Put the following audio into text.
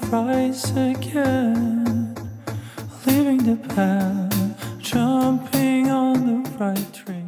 rise again, leaving the path, jumping on the right train.